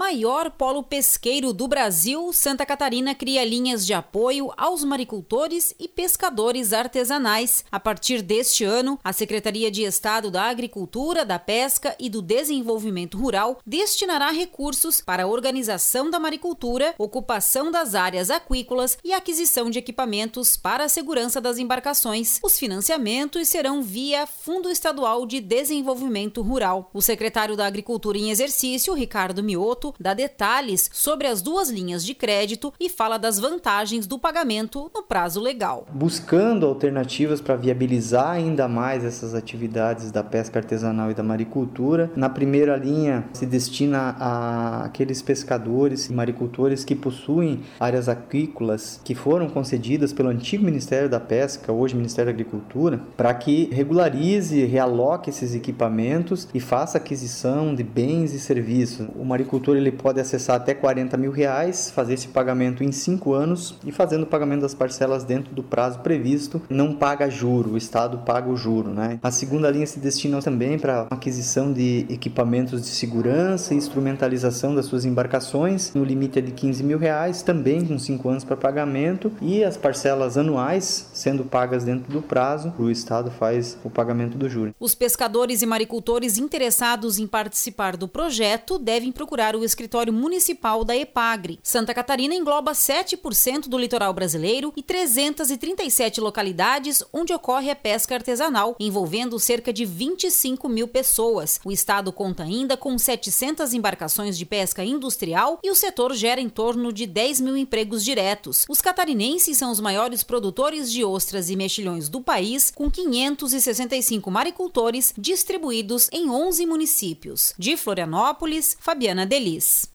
maior polo pesqueiro do Brasil, Santa Catarina cria linhas de apoio aos maricultores e pescadores artesanais. A partir deste ano, a Secretaria de Estado da Agricultura, da Pesca e do Desenvolvimento Rural destinará recursos para a organização da maricultura, ocupação das áreas aquícolas e aquisição de equipamentos para a segurança das embarcações. Os financiamentos serão via Fundo Estadual de Desenvolvimento Rural. O secretário da Agricultura em exercício, Ricardo Mioto, dá detalhes sobre as duas linhas de crédito e fala das vantagens do pagamento no prazo legal. Buscando alternativas para viabilizar ainda mais essas atividades da pesca artesanal e da maricultura, na primeira linha se destina a aqueles pescadores e maricultores que possuem áreas aquícolas que foram concedidas pelo antigo Ministério da Pesca, hoje Ministério da Agricultura, para que regularize e realoque esses equipamentos e faça aquisição de bens e serviços. O maricultor ele pode acessar até R$40 mil, fazer esse pagamento em 5 anos e fazendo o pagamento das parcelas dentro do prazo previsto, não paga juro, o Estado paga o juro, né? A segunda linha se destina também para aquisição de equipamentos de segurança e instrumentalização das suas embarcações, no limite é de R$15 mil, também com 5 anos para pagamento, e as parcelas anuais sendo pagas dentro do prazo, o Estado faz o pagamento do juro. Os pescadores e maricultores interessados em participar do projeto devem procurar o escritório municipal da EPAGRE. Santa Catarina engloba 7% do litoral brasileiro e 337 localidades onde ocorre a pesca artesanal, envolvendo cerca de 25 mil pessoas. O estado conta ainda com 700 embarcações de pesca industrial e o setor gera em torno de 10 mil empregos diretos. Os catarinenses são os maiores produtores de ostras e mexilhões do país, com 565 maricultores distribuídos em 11 municípios. De Florianópolis, Fabiana Delis.